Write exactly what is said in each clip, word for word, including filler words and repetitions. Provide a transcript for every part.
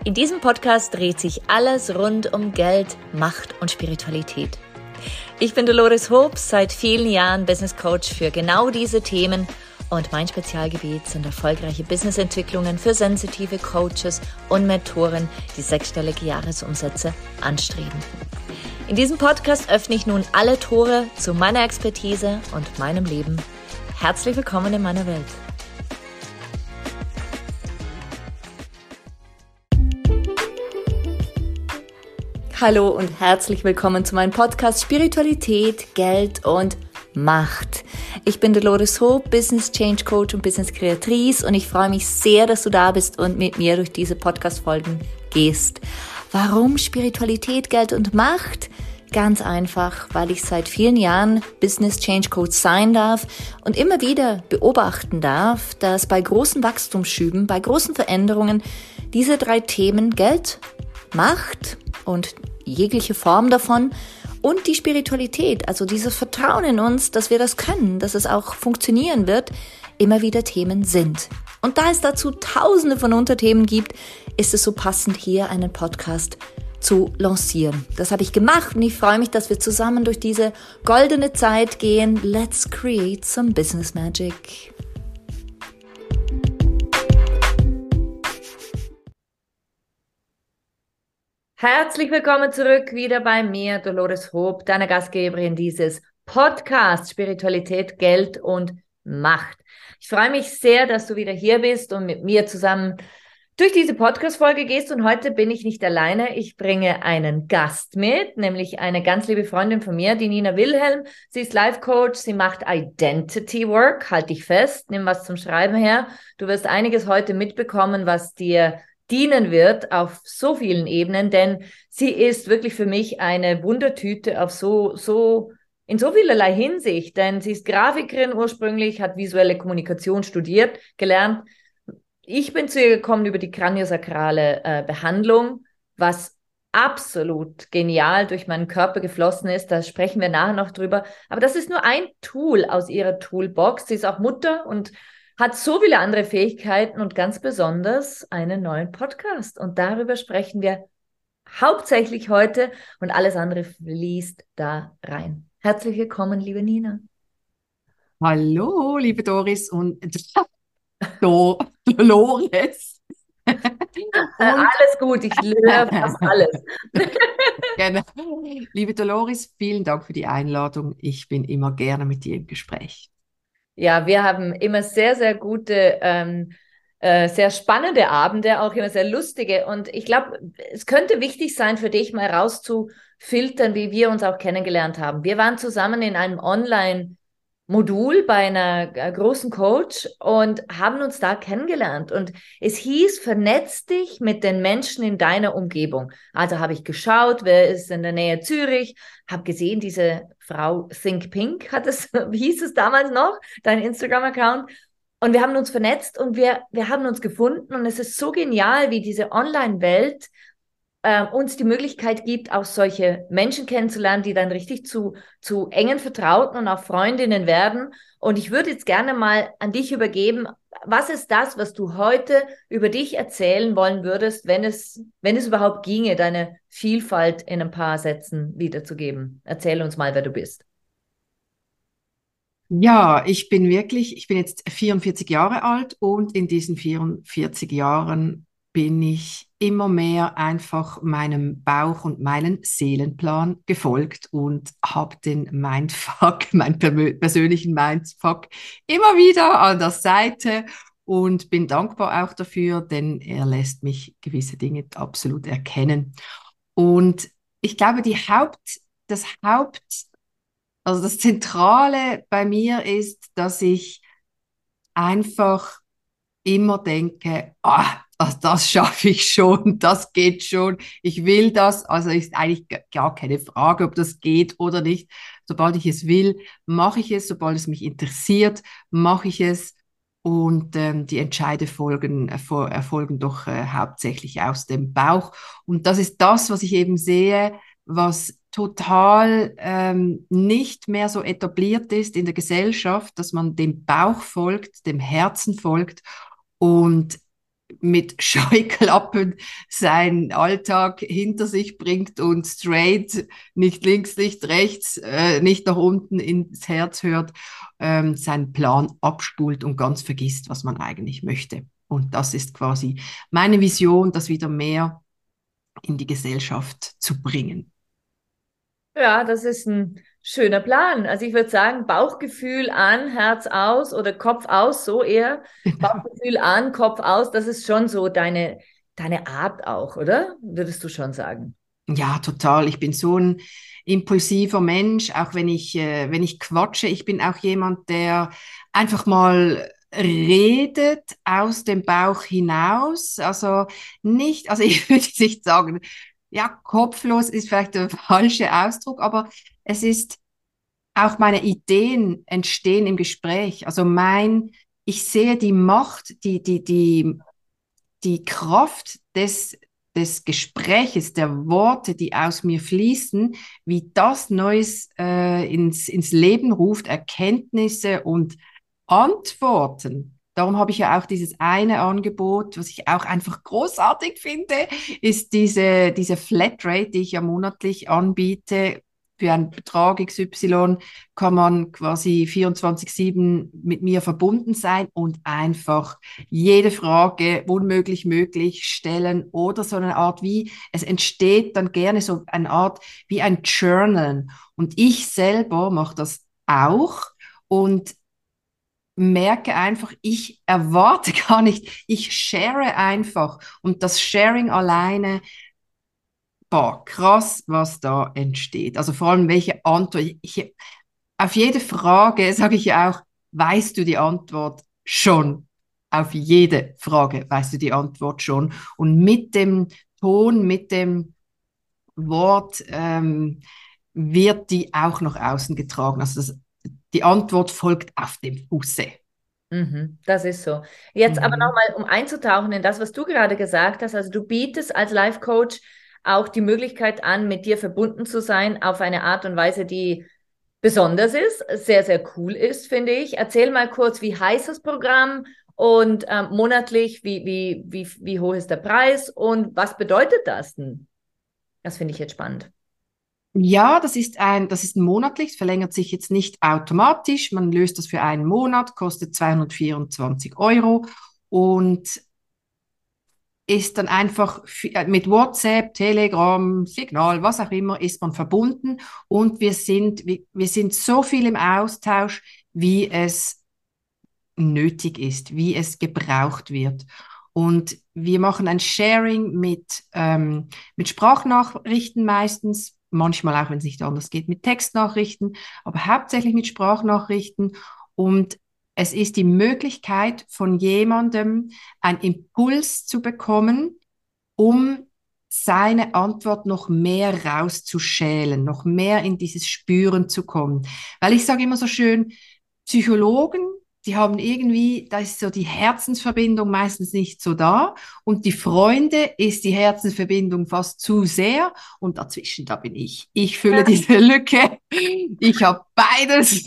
In diesem Podcast dreht sich alles rund um Geld, Macht und Spiritualität. Ich bin Dolores Hobbs, seit vielen Jahren Business Coach für genau diese Themen und mein Spezialgebiet sind erfolgreiche Businessentwicklungen für sensitive Coaches und Mentoren, die sechsstellige Jahresumsätze anstreben. In diesem Podcast öffne ich nun alle Tore zu meiner Expertise und meinem Leben. Herzlich willkommen in meiner Welt. Hallo und herzlich willkommen zu meinem Podcast Spiritualität, Geld und Macht. Ich bin Dolores Hobbs, Business Change Coach und Business Kreatrice und ich freue mich sehr, dass du da bist und mit mir durch diese Podcast-Folgen gehst. Warum Spiritualität, Geld und Macht? Ganz einfach, weil ich seit vielen Jahren Business Change Coach sein darf und immer wieder beobachten darf, dass bei großen Wachstumsschüben, bei großen Veränderungen diese drei Themen Geld, Macht und jegliche Form davon und die Spiritualität, also dieses Vertrauen in uns, dass wir das können, dass es auch funktionieren wird, immer wieder Themen sind. Und da es dazu tausende von Unterthemen gibt, ist es so passend, hier einen Podcast zu lancieren. Das habe ich gemacht und ich freue mich, dass wir zusammen durch diese goldene Zeit gehen. Let's create some business magic. Herzlich willkommen zurück wieder bei mir, Dolores Hobbs, deiner Gastgeberin dieses Podcasts Spiritualität, Geld und Macht. Ich freue mich sehr, dass du wieder hier bist und mit mir zusammen durch diese Podcast-Folge gehst. Und heute bin ich nicht alleine. Ich bringe einen Gast mit, nämlich eine ganz liebe Freundin von mir, die Nina Wilhelm. Sie ist Life-Coach, sie macht Identity Work. Halt dich fest, nimm was zum Schreiben her. Du wirst einiges heute mitbekommen, was dir dienen wird auf so vielen Ebenen, denn sie ist wirklich für mich eine Wundertüte auf so, so, in so vielerlei Hinsicht, denn sie ist Grafikerin ursprünglich, hat visuelle Kommunikation studiert, gelernt. Ich bin zu ihr gekommen über die kraniosakrale äh, Behandlung, was absolut genial durch meinen Körper geflossen ist, da sprechen wir nachher noch drüber, aber das ist nur ein Tool aus ihrer Toolbox. Sie ist auch Mutter und hat so viele andere Fähigkeiten und ganz besonders einen neuen Podcast. Und darüber sprechen wir hauptsächlich heute und alles andere fließt da rein. Herzlich willkommen, liebe Nina. Hallo, liebe Doris und Do Dolores. Und alles gut, ich höre fast alles. Gerne. Liebe Dolores, vielen Dank für die Einladung. Ich bin immer gerne mit dir im Gespräch. Ja, wir haben immer sehr, sehr gute, ähm, äh, sehr spannende Abende, auch immer sehr lustige. Und ich glaube, es könnte wichtig sein für dich, mal rauszufiltern, wie wir uns auch kennengelernt haben. Wir waren zusammen in einem Online- Modul bei einer äh, großen Coach und haben uns da kennengelernt. Und es hieß, vernetz dich mit den Menschen in deiner Umgebung. Also habe ich geschaut, wer ist in der Nähe Zürich, habe gesehen, diese Frau Think Pink hat es, wie hieß es damals noch, dein Instagram-Account. Und wir haben uns vernetzt und wir, wir haben uns gefunden. Und es ist so genial, wie diese Online-Welt äh, uns die Möglichkeit gibt, auch solche Menschen kennenzulernen, die dann richtig zu, zu engen Vertrauten und auch Freundinnen werden. Und ich würde jetzt gerne mal an dich übergeben, was ist das, was du heute über dich erzählen wollen würdest, wenn es, wenn es überhaupt ginge, deine Vielfalt in ein paar Sätzen wiederzugeben? Erzähl uns mal, wer du bist. Ja, ich bin wirklich, ich bin jetzt vierundvierzig Jahre alt und in diesen vierundvierzig Jahren bin ich immer mehr einfach meinem Bauch und meinen Seelenplan gefolgt und habe den Mindfuck, meinen persönlichen Mindfuck immer wieder an der Seite und bin dankbar auch dafür, denn er lässt mich gewisse Dinge absolut erkennen. Und ich glaube, die Haupt, das Haupt Also das Zentrale bei mir ist, dass ich einfach immer denke, ah, das, das schaffe ich schon, das geht schon, ich will das. Also ist eigentlich gar keine Frage, ob das geht oder nicht. Sobald ich es will, mache ich es. Sobald es mich interessiert, mache ich es. Und ähm, die Entscheide folgen, erfol erfolgen doch äh, hauptsächlich aus dem Bauch. Und das ist das, was ich eben sehe, was total ähm, nicht mehr so etabliert ist in der Gesellschaft, dass man dem Bauch folgt, dem Herzen folgt. Und mit Scheuklappen seinen Alltag hinter sich bringt und straight, nicht links, nicht rechts, äh, nicht nach unten ins Herz hört, ähm, seinen Plan abspult und ganz vergisst, was man eigentlich möchte. Und das ist quasi meine Vision, das wieder mehr in die Gesellschaft zu bringen. Ja, das ist ein schöner Plan. Also ich würde sagen, Bauchgefühl an, Herz aus oder Kopf aus, so eher. Bauchgefühl an, Kopf aus, das ist schon so deine, deine Art auch, oder? Würdest du schon sagen? Ja, total. Ich bin so ein impulsiver Mensch, auch wenn ich, äh, wenn ich quatsche. Ich bin auch jemand, der einfach mal redet aus dem Bauch hinaus. Also nicht, also ich würde nicht sagen, ja, kopflos ist vielleicht der falsche Ausdruck, aber es ist auch meine Ideen entstehen im Gespräch. Also mein, ich sehe die Macht, die, die, die die Kraft des, des Gespräches, der Worte, die aus mir fließen, wie das Neues äh, ins, ins Leben ruft, Erkenntnisse und Antworten. Darum habe ich ja auch dieses eine Angebot, was ich auch einfach großartig finde, ist diese, diese Flatrate, die ich ja monatlich anbiete. Für einen Betrag X Y kann man quasi vierundzwanzig sieben mit mir verbunden sein und einfach jede Frage unmöglich möglich stellen oder so eine Art wie, es entsteht dann gerne so eine Art wie ein Journal. Und ich selber mache das auch und merke einfach, ich erwarte gar nicht, ich share einfach und das Sharing alleine, boah, krass, was da entsteht. Also vor allem welche Antwort. Ich, auf jede Frage sage ich ja auch, weißt du die Antwort schon? Auf jede Frage weißt du die Antwort schon. Und mit dem Ton, mit dem Wort ähm, wird die auch nach außen getragen. Also das, die Antwort folgt auf dem Fuße. Mhm, das ist so. Jetzt aber Mhm. nochmal, um einzutauchen in das, was du gerade gesagt hast. Also du bietest als Life Coach auch die Möglichkeit an, mit dir verbunden zu sein auf eine Art und Weise, die besonders ist, sehr, sehr cool ist, finde ich. Erzähl mal kurz, wie heißt das Programm und ähm, monatlich, wie, wie, wie, wie hoch ist der Preis und was bedeutet das denn? Das finde ich jetzt spannend. Ja, das ist ein, das ist monatlich, es verlängert sich jetzt nicht automatisch. Man löst das für einen Monat, kostet zweihundertvierundzwanzig Euro und ist dann einfach f- äh, mit WhatsApp, Telegram, Signal, was auch immer, ist man verbunden und wir sind, wir, wir sind so viel im Austausch, wie es nötig ist, wie es gebraucht wird. Und wir machen ein Sharing mit, ähm, mit Sprachnachrichten meistens, manchmal auch, wenn es nicht anders geht, mit Textnachrichten, aber hauptsächlich mit Sprachnachrichten. Und es ist die Möglichkeit von jemandem, einen Impuls zu bekommen, um seine Antwort noch mehr rauszuschälen, noch mehr in dieses Spüren zu kommen. Weil ich sage immer so schön, Psychologen, die haben irgendwie, da ist so die Herzensverbindung meistens nicht so da und die Freunde ist die Herzensverbindung fast zu sehr und dazwischen, da bin ich. Ich fülle diese Lücke. Ich habe beides.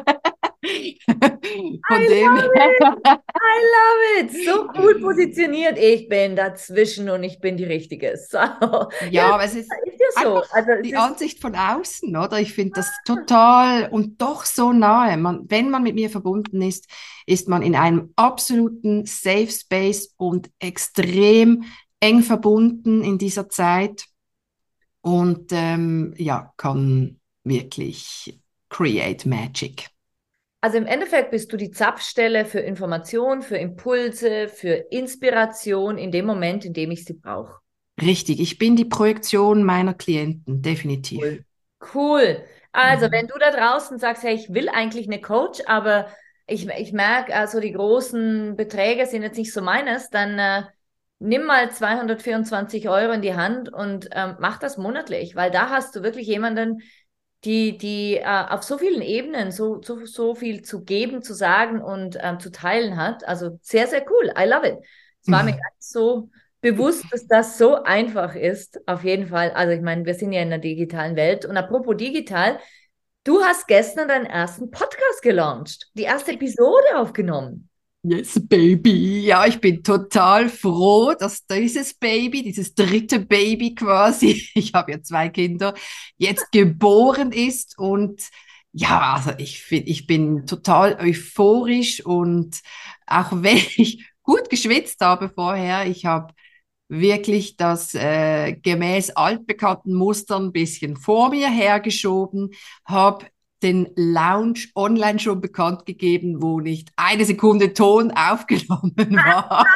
Von I dem love her. it. I love it. So cool positioniert. Ich bin dazwischen und ich bin die Richtige. So. Ja, Ja, aber es ist ist ja einfach so. Also es die ist, Ansicht von außen, oder? Ich finde das total und doch so nahe. Man, wenn man mit mir verbunden ist, ist man in einem absoluten Safe Space und extrem eng verbunden in dieser Zeit und ähm, ja, kann wirklich create magic. also im Endeffekt bist du die Zapfstelle für Information, für Impulse, für Inspiration in dem Moment, in dem ich sie brauche. Richtig, ich bin die Projektion meiner Klienten, definitiv. Cool. Cool. Also, wenn Mhm. du da draußen sagst, hey, ich will eigentlich eine Coach, aber ich, ich merke, also die großen Beträge sind jetzt nicht so meines, dann äh, nimm mal zweihundertvierundzwanzig Euro in die Hand und ähm, mach das monatlich, weil da hast du wirklich jemanden, die, die äh, auf so vielen Ebenen so, so, so viel zu geben, zu sagen und ähm, zu teilen hat. Also sehr, sehr cool. I love it. Es war mir gar nicht so bewusst, dass das so einfach ist. Auf jeden Fall. Also ich meine, wir sind ja in der digitalen Welt. Und apropos digital, du hast gestern deinen ersten Podcast gelauncht, die erste Episode aufgenommen. Yes, Baby. Ja, ich bin total froh, dass dieses Baby, dieses dritte Baby quasi, ich habe ja zwei Kinder, jetzt geboren ist. Und ja, also ich, find, ich bin total euphorisch und auch wenn ich gut geschwitzt habe vorher, ich habe wirklich das äh, gemäß altbekannten Mustern ein bisschen vor mir hergeschoben, habe den Lounge online schon bekannt gegeben, wo nicht eine Sekunde Ton aufgenommen war.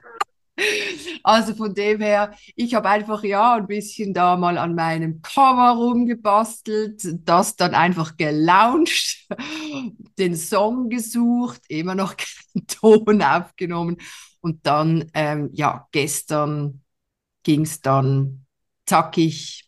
Also von dem her, ich habe einfach ja ein bisschen da mal an meinem Cover rumgebastelt, das dann einfach gelauncht, den Song gesucht, immer noch keinen Ton aufgenommen und dann, ähm, ja, gestern ging es dann zackig,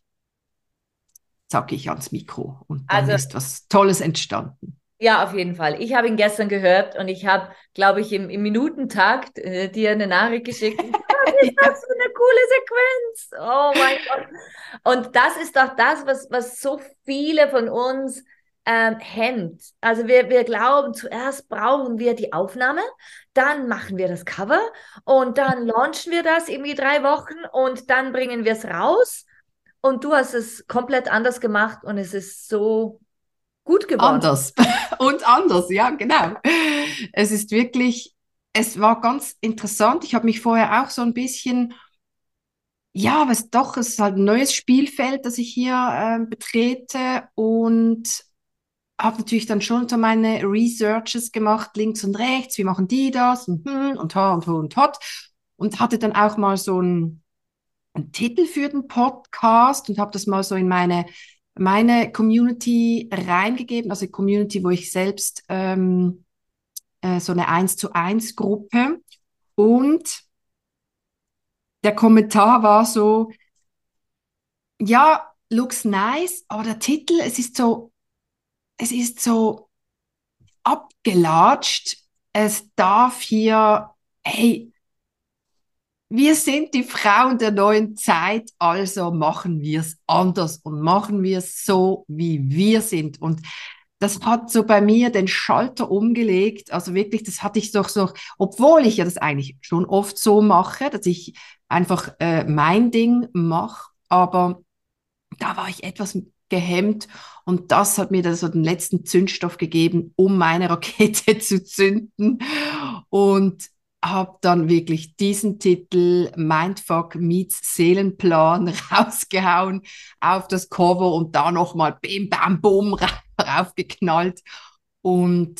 zackig ans Mikro und dann Also ist was Tolles entstanden. ja, auf jeden Fall. Ich habe ihn gestern gehört und ich habe, glaube ich, im, im Minutentakt äh, dir eine Nachricht geschickt. Was ist Ja, das für eine coole Sequenz? Oh mein Gott. Und das ist doch das, was, was so viele von uns ähm, hemmt. Also wir, wir glauben, zuerst brauchen wir die Aufnahme, dann machen wir das Cover und dann launchen wir das irgendwie drei Wochen und dann bringen wir es raus. Und du hast es komplett anders gemacht und es ist so gut geworden. anders und anders, ja, genau. Es ist wirklich, es war ganz interessant. Ich habe mich vorher auch so ein bisschen, ja, aber es doch, es ist halt ein neues Spielfeld, das ich hier ähm, betrete und habe natürlich dann schon so meine Researches gemacht, links und rechts, wie machen die das und hm, und ha und ho und hot und hatte dann auch mal so einen, einen Titel für den Podcast und habe das mal so in meine meine Community reingegeben, also Community, wo ich selbst ähm, äh, so eine eins zu eins Gruppe und der Kommentar war so, ja, looks nice, aber der Titel, es ist so, es ist so abgelatscht. Es darf hier, hey, wir sind die Frauen der neuen Zeit, also machen wir es anders und machen wir es so, wie wir sind. Und das hat so bei mir den Schalter umgelegt. Also wirklich, das hatte ich doch so, obwohl ich ja das eigentlich schon oft so mache, dass ich einfach äh, mein Ding mache, aber da war ich etwas gehemmt und das hat mir dann so den letzten Zündstoff gegeben, um meine Rakete zu zünden und habe dann wirklich diesen Titel Mindfuck meets Seelenplan rausgehauen auf das Cover und da nochmal bim, bam, bum raufgeknallt und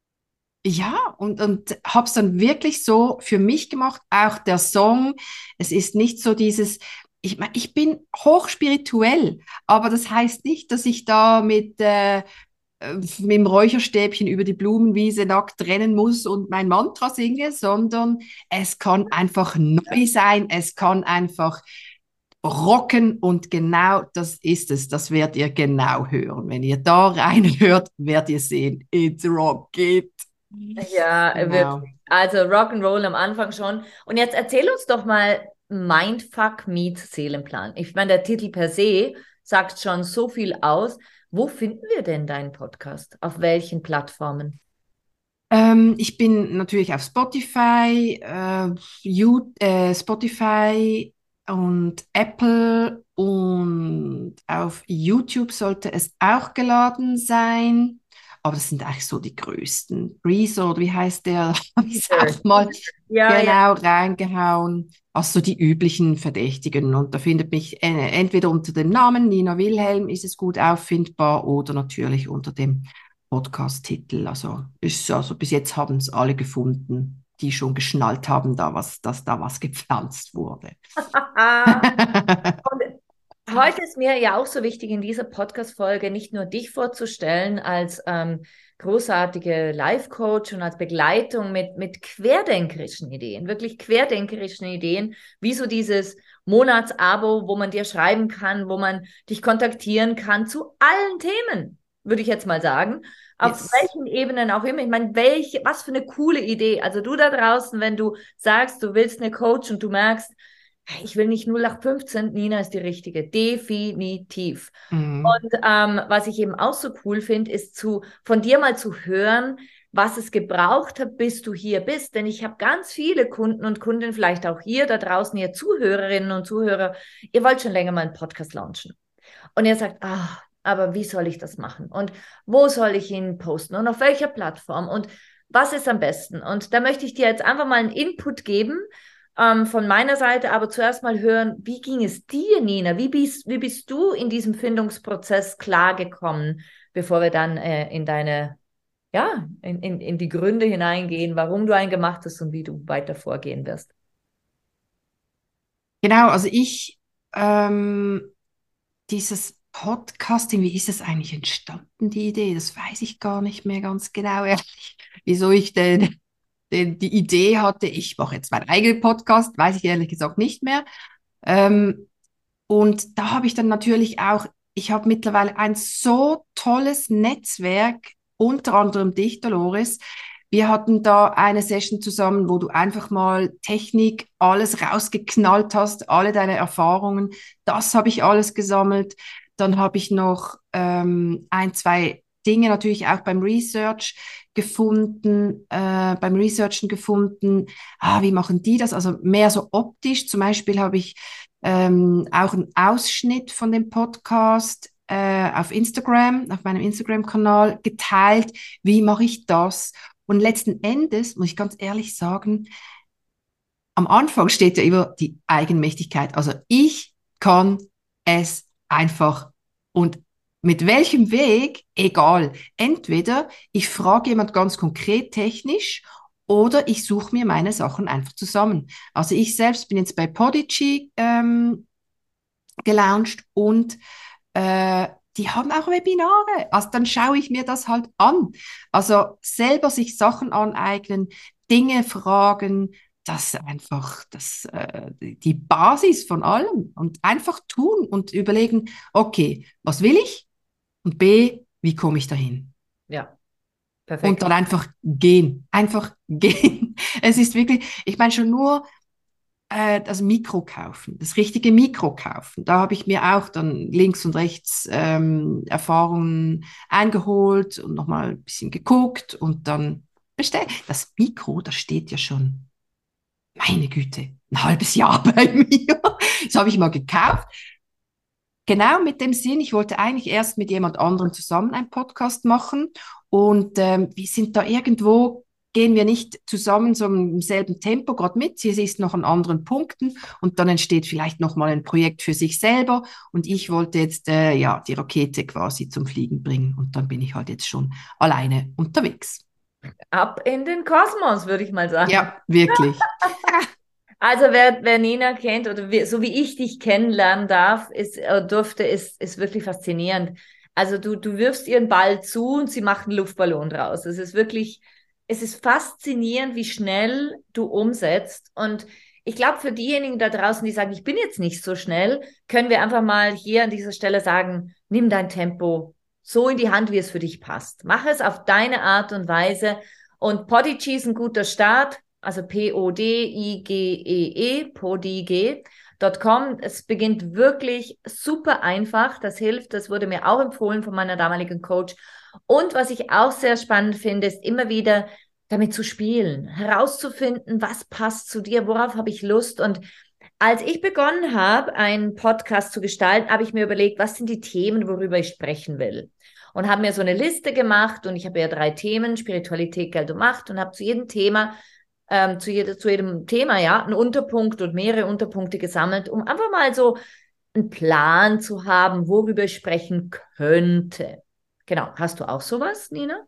ja, und, und habe es dann wirklich so für mich gemacht. Auch der Song, es ist nicht so dieses, ich mein, ich bin hochspirituell, aber das heißt nicht, dass ich da mit, äh, äh, mit dem Räucherstäbchen über die Blumenwiese nackt rennen muss und mein Mantra singe, sondern es kann einfach neu sein, es kann einfach rocken und genau das ist es. Das werdet ihr genau hören. Wenn ihr da reinhört, werdet ihr sehen, it's rock it. Ja, Genau. wirklich. Also Rock'n'Roll am Anfang schon. Und jetzt erzähl uns doch mal Mindfuck meets Seelenplan. Ich meine, der Titel per se sagt schon so viel aus. Wo finden wir denn deinen Podcast? Auf welchen Plattformen? Ähm, ich bin natürlich auf Spotify, äh, You, äh, Spotify und Apple und auf YouTube sollte es auch geladen sein. Aber das sind eigentlich so die größten. Rezo, oder wie heißt der? Habe ich es Deezer. auch mal Ja, ja. genau reingehauen. Also die üblichen Verdächtigen. Und da findet mich äh, entweder unter dem Namen Nina Wilhelm ist es gut auffindbar oder natürlich unter dem Podcast-Titel. Also ist also bis jetzt haben es alle gefunden, die schon geschnallt haben, da was, dass da was gepflanzt wurde. Und heute ist mir ja auch so wichtig, in dieser Podcast-Folge nicht nur dich vorzustellen als ähm, großartige Life-Coach und als Begleitung mit, mit querdenkerischen Ideen, wirklich querdenkerischen Ideen, wie so dieses Monatsabo, wo man dir schreiben kann, wo man dich kontaktieren kann zu allen Themen, würde ich jetzt mal sagen. Auf Yes. welchen Ebenen auch immer. Ich meine, welche, was für eine coole Idee. Also du da draußen, wenn du sagst, du willst eine Coach und du merkst, ich will nicht null acht fünfzehn, Nina ist die richtige, definitiv. Mhm. Und ähm, was ich eben auch so cool finde, ist zu, von dir mal zu hören, was es gebraucht hat, bis du hier bist. Denn ich habe ganz viele Kunden und Kundinnen, vielleicht auch hier da draußen, ihr Zuhörerinnen und Zuhörer, ihr wollt schon länger mal einen Podcast launchen. Und ihr sagt, ah, aber wie soll ich das machen? Und wo soll ich ihn posten? Und auf welcher Plattform? Und was ist am besten? Und da möchte ich dir jetzt einfach mal einen Input geben, ähm, von meiner Seite, aber zuerst mal hören, wie ging es dir, Nina? Wie bist, wie bist du in diesem Findungsprozess klargekommen, bevor wir dann äh, in deine, ja, in, in, in die Gründe hineingehen, warum du einen gemacht hast und wie du weiter vorgehen wirst? Genau, also ich, ähm, dieses Podcasting, wie ist es eigentlich entstanden, die Idee? Das weiß ich gar nicht mehr ganz genau, ehrlich. Wieso ich denn, denn die Idee hatte, ich mache jetzt meinen eigenen Podcast, weiß ich ehrlich gesagt nicht mehr. Ähm, und da habe ich dann natürlich auch, ich habe mittlerweile ein so tolles Netzwerk, unter anderem dich, Dolores. Wir hatten da eine Session zusammen, wo du einfach mal Technik, alles rausgeknallt hast, alle deine Erfahrungen. Das habe ich alles gesammelt. Dann habe ich noch ähm, ein, zwei Dinge natürlich auch beim Research gefunden, äh, beim Researchen gefunden. Ah, wie machen die das? Also mehr so optisch. Zum Beispiel habe ich ähm, auch einen Ausschnitt von dem Podcast äh, auf Instagram, auf meinem Instagram-Kanal geteilt. Wie mache ich das? Und letzten Endes, muss ich ganz ehrlich sagen, am Anfang steht ja immer die Eigenmächtigkeit. Also ich kann es einfach. Und mit welchem Weg, egal. Entweder ich frage jemand ganz konkret technisch oder ich suche mir meine Sachen einfach zusammen. Also ich selbst bin jetzt bei Podigy ähm, gelauncht und äh, die haben auch Webinare. Also dann schaue ich mir das halt an. Also selber sich Sachen aneignen, Dinge fragen, das ist einfach das, äh, die Basis von allem. Und einfach tun und überlegen, okay, was will ich? Und B, wie komme ich dahin? Ja, Und perfekt. dann einfach gehen. Einfach gehen. Es ist wirklich, ich meine schon nur äh, das Mikro kaufen, das richtige Mikro kaufen. Da habe ich mir auch dann links und rechts ähm, Erfahrungen eingeholt und nochmal ein bisschen geguckt und dann bestellt. Das Mikro, das steht ja schon, meine Güte, ein halbes Jahr bei mir. Das habe ich mal gekauft. Genau mit dem Sinn, ich wollte eigentlich erst mit jemand anderem zusammen einen Podcast machen und ähm, wir sind da irgendwo, gehen wir nicht zusammen so im selben Tempo gerade mit, sie ist noch an anderen Punkten und dann entsteht vielleicht nochmal ein Projekt für sich selber und ich wollte jetzt äh, ja die Rakete quasi zum Fliegen bringen und dann bin ich halt jetzt schon alleine unterwegs. Ab in den Kosmos, würde ich mal sagen. Ja, wirklich. Also wer, wer Nina kennt oder wie, so wie ich dich kennenlernen darf, ist, äh, durfte, ist, ist wirklich faszinierend. Also du, du wirfst ihren Ball zu und sie macht einen Luftballon draus. Es ist wirklich, es ist faszinierend, wie schnell du umsetzt. Und ich glaube, für diejenigen da draußen, die sagen, ich bin jetzt nicht so schnell, können wir einfach mal hier an dieser Stelle sagen, nimm dein Tempo so in die Hand, wie es für dich passt. Mach es auf deine Art und Weise. Und Podigy ist ein guter Start. Also P O D I G E E, podige Punkt com. Es beginnt wirklich super einfach. Das hilft. Das wurde mir auch empfohlen von meiner damaligen Coach. Und was ich auch sehr spannend finde, ist immer wieder damit zu spielen, herauszufinden, was passt zu dir, worauf habe ich Lust. Und als ich begonnen habe, einen Podcast zu gestalten, habe ich mir überlegt, was sind die Themen, worüber ich sprechen will. Und habe mir so eine Liste gemacht und ich habe ja drei Themen, Spiritualität, Geld und Macht und habe zu jedem Thema ähm, zu, jede, zu jedem Thema, ja, einen Unterpunkt und mehrere Unterpunkte gesammelt, um einfach mal so einen Plan zu haben, worüber ich sprechen könnte. Genau. Hast du auch sowas, Nina?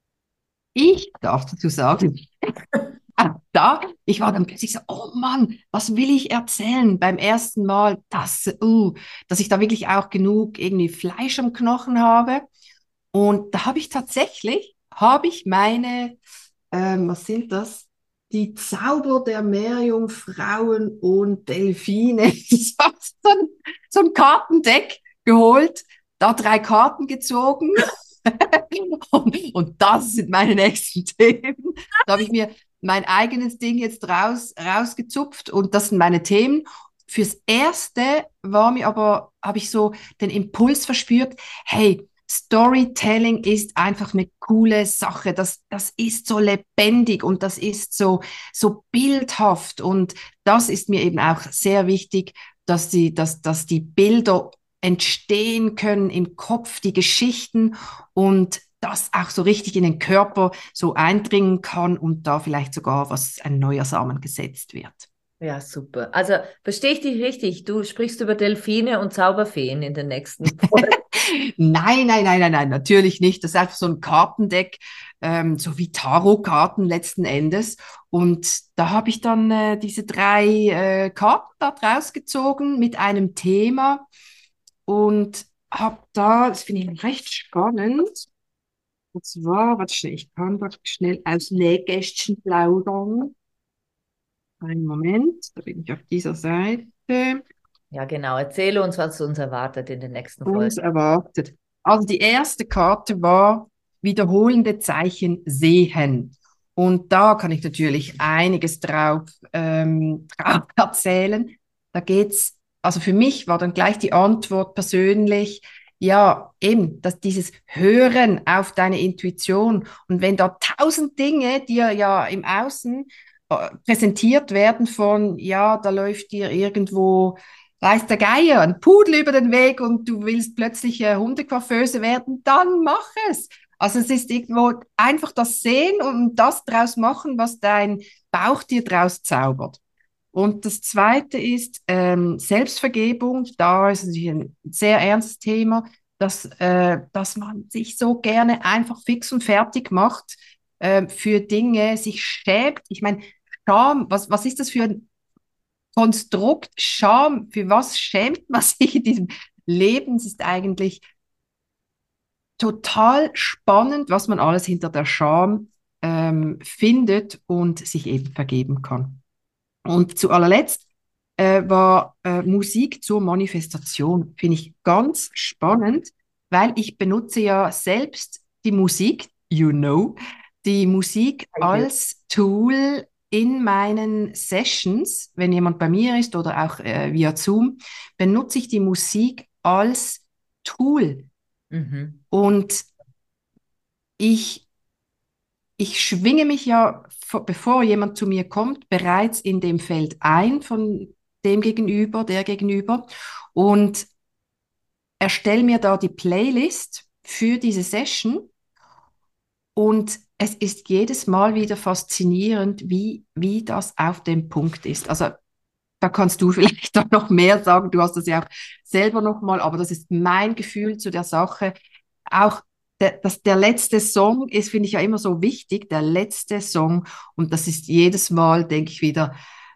Ich darf dazu sagen, ah, da, ich war dann plötzlich so, oh Mann, was will ich erzählen beim ersten Mal, das, uh, dass ich da wirklich auch genug irgendwie Fleisch am Knochen habe. Und da habe ich tatsächlich, habe ich meine, ähm, was sind das? Die Zauber der Meerjungfrauen und Delfine. Das war so ein, so ein Kartendeck geholt, da drei Karten gezogen. Und, und das sind meine nächsten Themen. Da habe ich mir mein eigenes Ding jetzt raus, rausgezupft und das sind meine Themen. Fürs Erste war mir aber, habe ich so den Impuls verspürt, hey, Storytelling ist einfach eine coole Sache. Das, das ist so lebendig und das ist so, so bildhaft. Und das ist mir eben auch sehr wichtig, dass die, dass, dass die Bilder entstehen können im Kopf, die Geschichten und das auch so richtig in den Körper so eindringen kann und da vielleicht sogar was, ein neuer Samen gesetzt wird. Ja, super. Also verstehe ich dich richtig. Du sprichst über Delfine und Zauberfeen in den nächsten Folgen. Nein, nein, nein, nein, nein, natürlich nicht. Das ist einfach so ein Kartendeck, ähm, so wie Tarotkarten letzten Endes. Und da habe ich dann äh, diese drei äh, Karten da draus gezogen mit einem Thema und habe da, das finde ich recht spannend. Und zwar, warte schnell, ich kann da schnell aus Nähkästchen plaudern. Einen Moment, da bin ich auf dieser Seite. Ja, genau. Erzähle uns, was uns erwartet in den nächsten Uns Folgen. erwartet. Also die erste Karte war wiederholende Zeichen sehen. Und da kann ich natürlich einiges drauf, ähm, drauf erzählen. Da geht's, also für mich war dann gleich die Antwort persönlich, ja, eben, dass dieses Hören auf deine Intuition und wenn da tausend Dinge dir ja im Außen äh, präsentiert werden von, ja, da läuft dir irgendwo reißt der Geier, ein Pudel über den Weg und du willst plötzlich äh, Hundecoiffeuse werden, dann mach es. Also es ist irgendwo einfach das Sehen und das draus machen, was dein Bauch dir draus zaubert. Und das Zweite ist ähm, Selbstvergebung. Da ist natürlich ein sehr ernstes Thema, dass, äh, dass man sich so gerne einfach fix und fertig macht äh, für Dinge, sich schämt. Ich meine, Scham, was, was ist das für ein Konstrukt Scham, für was schämt man sich in diesem Leben? Es ist eigentlich total spannend, was man alles hinter der Scham ähm, findet und sich eben vergeben kann. Und zu allerletzt äh, war äh, Musik zur Manifestation. Finde ich ganz spannend, weil ich benutze ja selbst die Musik, you know, die Musik als Tool in meinen Sessions, wenn jemand bei mir ist oder auch äh, via Zoom, benutze ich die Musik als Tool. Mhm. Und ich, ich schwinge mich ja, bevor jemand zu mir kommt, bereits in dem Feld ein von dem Gegenüber, der Gegenüber und erstelle mir da die Playlist für diese Session. Und es ist jedes Mal wieder faszinierend, wie, wie das auf dem Punkt ist. Also da kannst du vielleicht auch noch mehr sagen. Du hast das ja auch selber noch mal, aber das ist mein Gefühl zu der Sache. Auch der, das, der letzte Song ist, finde ich ja immer so wichtig, der letzte Song. Und das ist jedes Mal, denke ich wieder,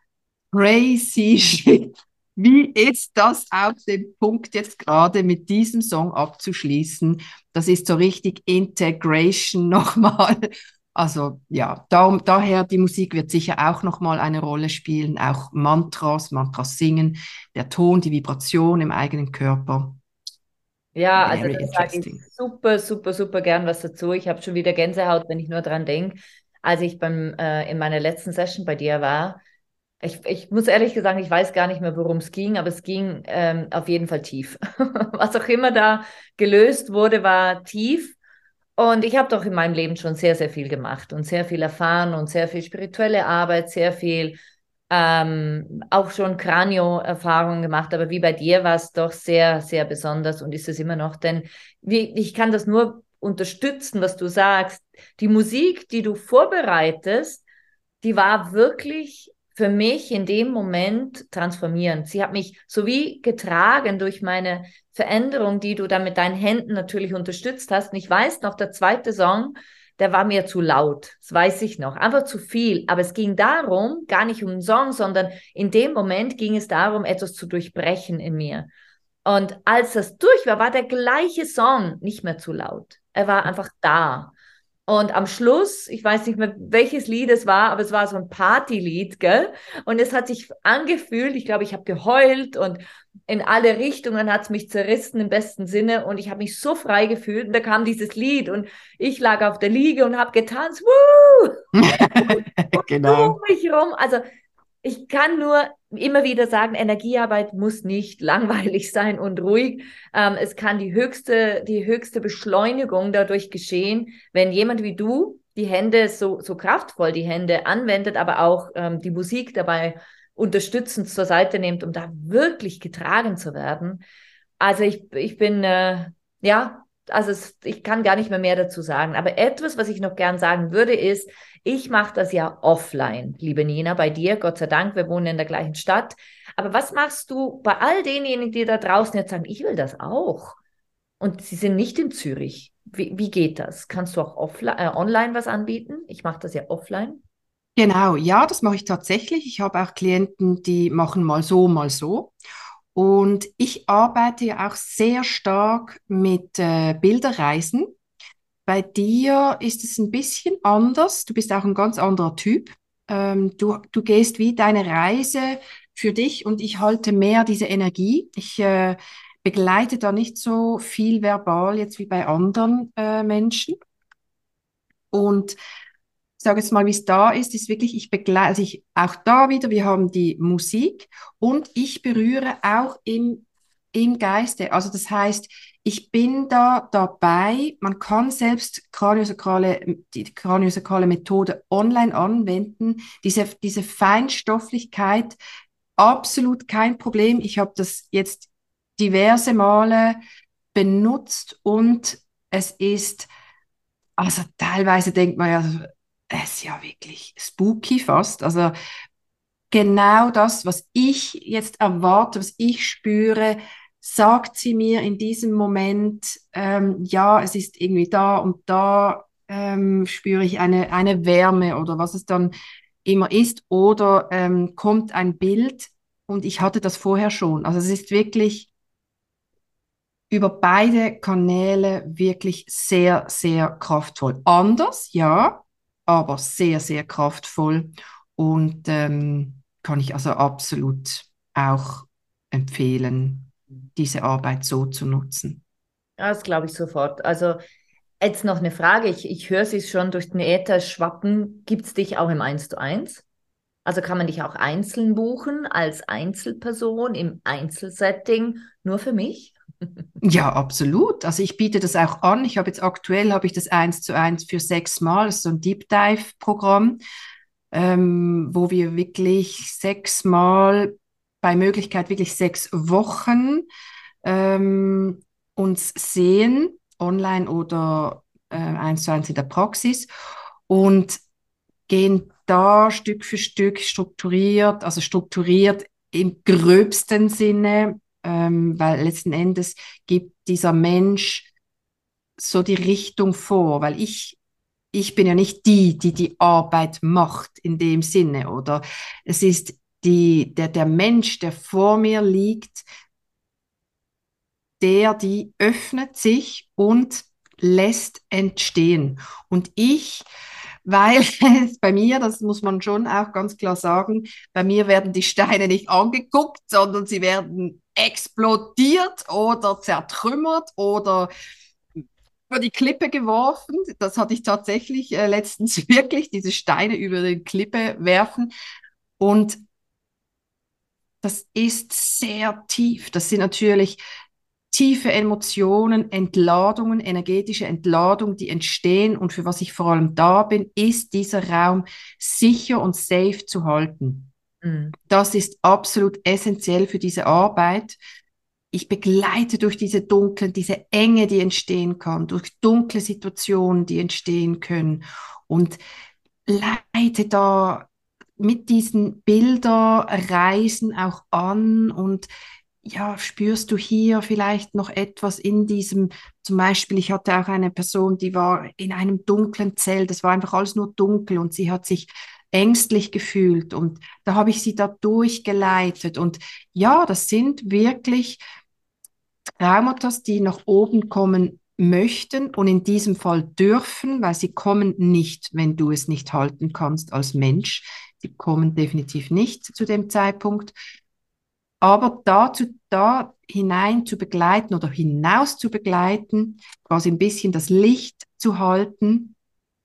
crazy shit. Wie ist das auf dem Punkt jetzt gerade mit diesem Song abzuschließen? Das ist so richtig Integration nochmal. Also ja, darum, daher die Musik wird sicher auch nochmal eine Rolle spielen, auch Mantras, Mantras singen, der Ton, die Vibration im eigenen Körper. Ja, also Very das sage ich interesting. super, super, super gern was dazu. Ich habe schon wieder Gänsehaut, wenn ich nur dran denke. Als ich beim, äh, in meiner letzten Session bei dir war, ich, ich muss ehrlich sagen, ich weiß gar nicht mehr, worum es ging, aber es ging ähm, auf jeden Fall tief. Was auch immer da gelöst wurde, war tief. Und ich habe doch in meinem Leben schon sehr, sehr viel gemacht und sehr viel erfahren und sehr viel spirituelle Arbeit, sehr viel ähm, auch schon Kranio-Erfahrungen gemacht. Aber wie bei dir war es doch sehr, sehr besonders und ist es immer noch. Denn wie, ich kann das nur unterstützen, was du sagst. Die Musik, die du vorbereitest, die war wirklich für mich in dem Moment transformierend. Sie hat mich so wie getragen durch meine Veränderung, die du dann mit deinen Händen natürlich unterstützt hast. Und ich weiß noch, der zweite Song, der war mir zu laut. Das weiß ich noch. Einfach zu viel. Aber es ging darum, gar nicht um den Song, sondern in dem Moment ging es darum, etwas zu durchbrechen in mir. Und als das durch war, war der gleiche Song nicht mehr zu laut. Er war einfach da. Und am Schluss, ich weiß nicht mehr, welches Lied es war, aber es war so ein Partylied, gell? Und es hat sich angefühlt, ich glaube, ich habe geheult und in alle Richtungen hat es mich zerrissen im besten Sinne und ich habe mich so frei gefühlt und da kam dieses Lied und ich lag auf der Liege und habe getanzt, wuh! Und Genau. um mich rum, also ich kann nur immer wieder sagen, Energiearbeit muss nicht langweilig sein und ruhig. Ähm, es kann die höchste, die höchste Beschleunigung dadurch geschehen, wenn jemand wie du die Hände so, so kraftvoll die Hände anwendet, aber auch ähm, die Musik dabei unterstützend zur Seite nimmt, um da wirklich getragen zu werden. Also ich, ich bin, äh, ja, also es, ich kann gar nicht mehr mehr dazu sagen. Aber etwas, was ich noch gern sagen würde, ist, ich mache das ja offline, liebe Nina, bei dir, Gott sei Dank, wir wohnen in der gleichen Stadt. Aber was machst du bei all denjenigen, die da draußen jetzt sagen, ich will das auch? Und sie sind nicht in Zürich. Wie, wie geht das? Kannst du auch offline, äh, online was anbieten? Ich mache das ja offline. Genau, ja, das mache ich tatsächlich. Ich habe auch Klienten, die machen mal so, mal so. Und ich arbeite ja auch sehr stark mit äh, Bilderreisen. Bei dir ist es ein bisschen anders. Du bist auch ein ganz anderer Typ. Ähm, du, du gehst wie deine Reise für dich und ich halte mehr diese Energie. Ich äh, begleite da nicht so viel verbal jetzt wie bei anderen äh, Menschen. Und ich sage jetzt mal, wie es da ist, ist wirklich, ich begleite, also ich, auch da wieder, wir haben die Musik und ich berühre auch im, im Geiste. Also das heißt, ich bin da dabei, man kann selbst kraniosakrale, die kraniosakrale Methode online anwenden, diese, diese Feinstofflichkeit, absolut kein Problem. Ich habe das jetzt diverse Male benutzt und es ist, also teilweise denkt man ja, es ist ja wirklich spooky fast. Also genau das, was ich jetzt erwarte, was ich spüre, sagt sie mir in diesem Moment, ähm, ja, es ist irgendwie da und da ähm, spüre ich eine, eine Wärme oder was es dann immer ist. Oder ähm, kommt ein Bild und ich hatte das vorher schon. Also es ist wirklich über beide Kanäle wirklich sehr, sehr kraftvoll. Anders, ja, aber sehr, sehr kraftvoll und ähm, kann ich also absolut auch empfehlen, diese Arbeit so zu nutzen. Ja, das glaube ich sofort. Also jetzt noch eine Frage. Ich, ich höre sie schon durch den Äther schwappen. Gibt es dich auch im Eins zu eins? Also kann man dich auch einzeln buchen, als Einzelperson im Einzelsetting, nur für mich? Ja, absolut. Also ich biete das auch an. Ich habe jetzt aktuell habe ich das eins zu eins für sechs Mal, das ist so ein Deep Dive Programm, ähm, wo wir wirklich sechsmal, bei Möglichkeit wirklich sechs Wochen ähm, uns sehen, online oder äh, eins zu eins in der Praxis und gehen da Stück für Stück strukturiert, also strukturiert im gröbsten Sinne, ähm, weil letzten Endes gibt dieser Mensch so die Richtung vor, weil ich ich bin ja nicht die, die die Arbeit macht in dem Sinne, oder es ist die, der, der Mensch, der vor mir liegt, der, die öffnet sich und lässt entstehen. Und ich, weil bei mir, das muss man schon auch ganz klar sagen, bei mir werden die Steine nicht angeguckt, sondern sie werden explodiert oder zertrümmert oder über die Klippe geworfen. Das hatte ich tatsächlich äh, letztens wirklich, diese Steine über die Klippe werfen. Und das ist sehr tief. Das sind natürlich tiefe Emotionen, Entladungen, energetische Entladung, die entstehen. Und für was ich vor allem da bin, ist dieser Raum sicher und safe zu halten. Mhm. Das ist absolut essentiell für diese Arbeit. Ich begleite durch diese dunklen, diese Enge, die entstehen kann, durch dunkle Situationen, die entstehen können und leite da mit diesen Bilderreisen auch an und ja, spürst du hier vielleicht noch etwas in diesem, zum Beispiel, ich hatte auch eine Person, die war in einem dunklen Zelt, es war einfach alles nur dunkel und sie hat sich ängstlich gefühlt und da habe ich sie da durchgeleitet und ja, das sind wirklich Traumata, die nach oben kommen möchten und in diesem Fall dürfen, weil sie kommen nicht, wenn du es nicht halten kannst als Mensch. Sie kommen definitiv nicht zu dem Zeitpunkt. Aber dazu, da hinein zu begleiten oder hinaus zu begleiten, quasi ein bisschen das Licht zu halten,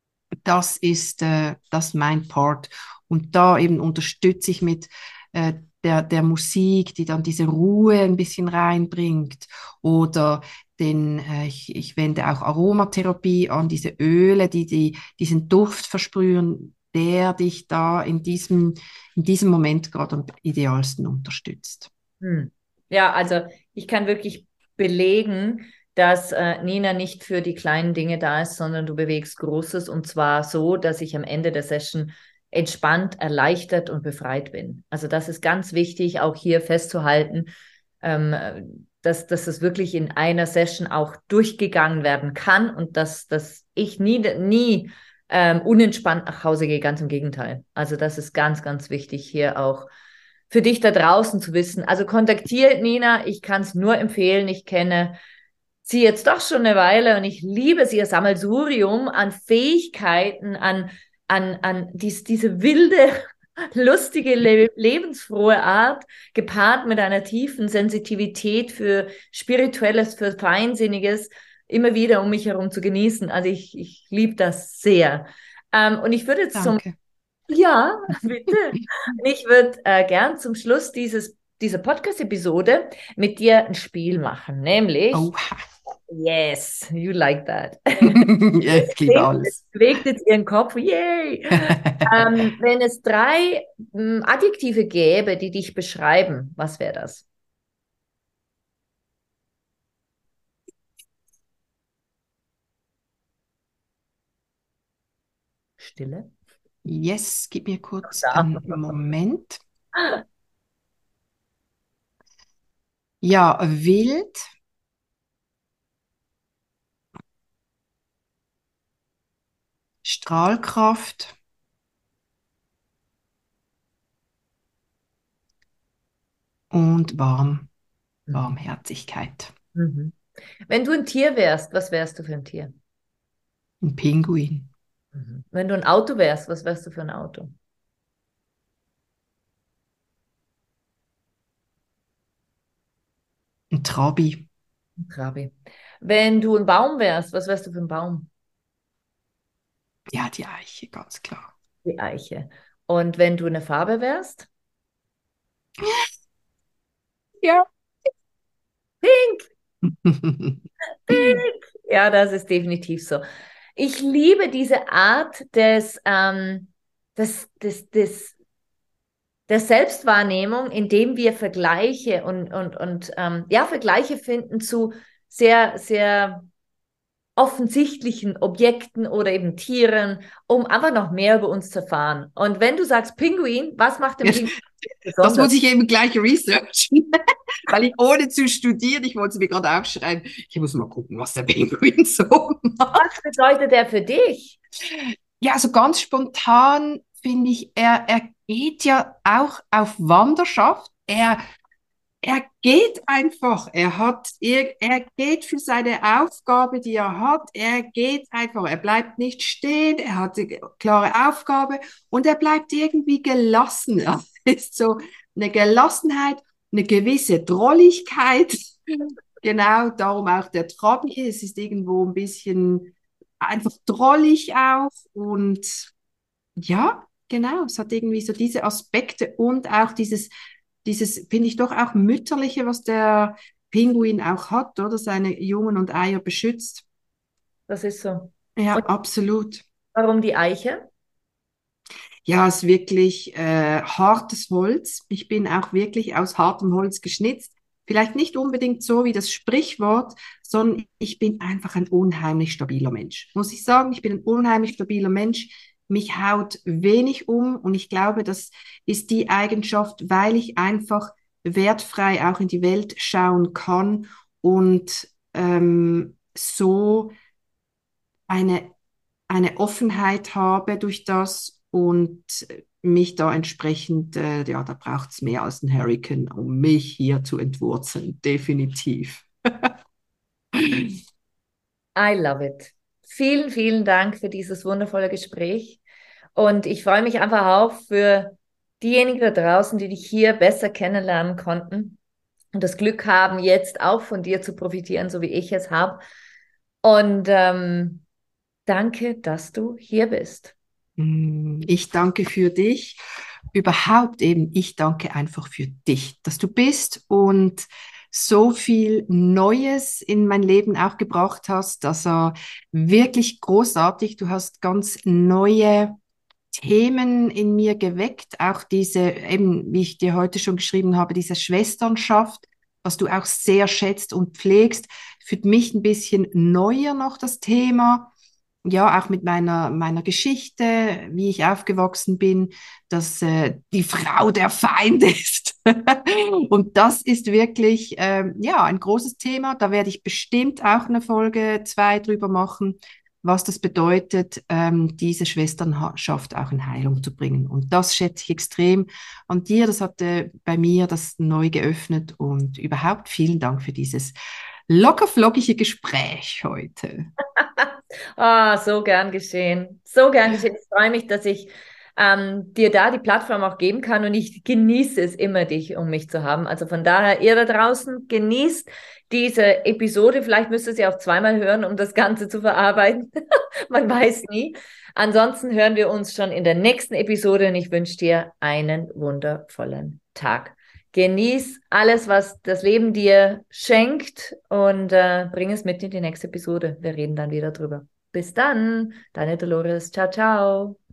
das ist äh, das ist mein Part. Und da eben unterstütze ich mit äh, der, der Musik, die dann diese Ruhe ein bisschen reinbringt. Oder den, äh, ich, ich wende auch Aromatherapie an, diese Öle, die, die diesen Duft versprühen, der dich da in diesem, in diesem Moment gerade am idealsten unterstützt. Hm. Ja, also ich kann wirklich belegen, dass äh, Nina nicht für die kleinen Dinge da ist, sondern du bewegst Großes und zwar so, dass ich am Ende der Session entspannt, erleichtert und befreit bin. Also das ist ganz wichtig, auch hier festzuhalten, ähm, dass, dass es wirklich in einer Session auch durchgegangen werden kann und dass, dass ich nie, nie ähm, unentspannt nach Hause gehe, ganz im Gegenteil. Also das ist ganz, ganz wichtig hier auch für dich da draußen zu wissen. Also kontaktiert Nina, ich kann es nur empfehlen. Ich kenne sie jetzt doch schon eine Weile und ich liebe sie, ihr Sammelsurium an Fähigkeiten, an, an, an dies, diese wilde, lustige, le lebensfrohe Art, gepaart mit einer tiefen Sensitivität für Spirituelles, für Feinsinniges, immer wieder um mich herum zu genießen. Also ich, ich liebe das sehr. Ähm, und ich würde jetzt zum Danke. ja, bitte. Ich würde äh, gern zum Schluss dieses, dieser Podcast-Episode mit dir ein Spiel machen, nämlich, Oh, yes, you like that. ja, ich liebe Es alles. bewegt jetzt ihren Kopf, yay. Ähm, wenn es drei ähm, Adjektive gäbe, die dich beschreiben, was wäre das? Stille? Yes, gib mir kurz Ja. einen Moment. Ja, wild, Strahlkraft und warm, Mhm. Warmherzigkeit. Mhm. Wenn du ein Tier wärst, was wärst du für ein Tier? Ein Pinguin, Mhm. Wenn du ein Auto wärst, was wärst du für ein Auto? ein Trabi. Trabi. Wenn du ein Baum wärst, was wärst du für ein Baum? Ja, die Eiche, ganz klar. Die Eiche. Und wenn du eine Farbe wärst? Ja. Pink, pink. Ja, das ist definitiv so. Ich liebe diese Art des, ähm, des, des, des, der Selbstwahrnehmung, indem wir Vergleiche und, und, und ähm, ja, Vergleiche finden zu sehr, sehr offensichtlichen Objekten oder eben Tieren, um einfach noch mehr über uns zu erfahren. Und wenn du sagst Pinguin, was macht den Jetzt, Pinguin das besonders? muss ich eben gleich researchen, weil ich ohne zu studieren, ich wollte es mir gerade aufschreiben, ich muss mal gucken, was der Pinguin so macht. Was bedeutet er für dich? Ja, also ganz spontan finde ich, er, er geht ja auch auf Wanderschaft. Er Er geht einfach, er hat, er, er geht für seine Aufgabe, die er hat, er geht einfach, er bleibt nicht stehen, er hat eine klare Aufgabe und er bleibt irgendwie gelassen. Ja. Es ist so eine Gelassenheit, eine gewisse Drolligkeit, genau, darum auch der Trabi, es ist irgendwo ein bisschen einfach drollig auch und ja, genau, es hat irgendwie so diese Aspekte und auch dieses, dieses, finde ich doch auch mütterliche, was der Pinguin auch hat, oder? Seine Jungen und Eier beschützt. Das ist so. Ja, Und absolut. warum die Eiche? Ja, es ist wirklich äh, hartes Holz. Ich bin auch wirklich aus hartem Holz geschnitzt. Vielleicht nicht unbedingt so wie das Sprichwort, sondern ich bin einfach ein unheimlich stabiler Mensch. Muss ich sagen, ich bin ein unheimlich stabiler Mensch. Mich haut wenig um und ich glaube, das ist die Eigenschaft, weil ich einfach wertfrei auch in die Welt schauen kann und ähm, so eine, eine Offenheit habe durch das und mich da entsprechend, äh, ja, da braucht es mehr als ein Hurricane, um mich hier zu entwurzeln, definitiv. I love it. Vielen, vielen Dank für dieses wundervolle Gespräch. Und ich freue mich einfach auch für diejenigen da draußen, die dich hier besser kennenlernen konnten und das Glück haben, jetzt auch von dir zu profitieren, so wie ich es habe. Und ähm, danke, dass du hier bist. Mm, Ich danke für dich überhaupt eben, ich danke einfach für dich, dass du bist und so viel Neues in mein Leben auch gebracht hast. Also wirklich großartig. Du hast ganz neue Themen in mir geweckt, auch diese, eben, wie ich dir heute schon geschrieben habe, diese Schwesternschaft, was du auch sehr schätzt und pflegst. Für mich ein bisschen neuer noch das Thema. Ja, auch mit meiner, meiner Geschichte, wie ich aufgewachsen bin, dass äh, die Frau der Feind ist. Und das ist wirklich, ähm, ja, ein großes Thema. Da werde ich bestimmt auch eine Folge zwei drüber machen, was das bedeutet, ähm, diese Schwesternschaft auch in Heilung zu bringen. Und das schätze ich extrem an dir. Das hatte bei mir das neu geöffnet und überhaupt vielen Dank für dieses lockerflockige Gespräch heute. Ah, so gern geschehen. So gern geschehen. Ich freue mich, dass ich ähm, dir da die Plattform auch geben kann und ich genieße es immer, dich um mich zu haben. Also von daher, ihr da draußen, genießt diese Episode. Vielleicht müsst ihr sie auch zweimal hören, um das Ganze zu verarbeiten. Man weiß nie. Ansonsten hören wir uns schon in der nächsten Episode und ich wünsche dir einen wundervollen Tag. Genieß alles, was das Leben dir schenkt und äh, bring es mit in die nächste Episode. Wir reden dann wieder drüber. Bis dann, deine Dolores. Ciao, ciao.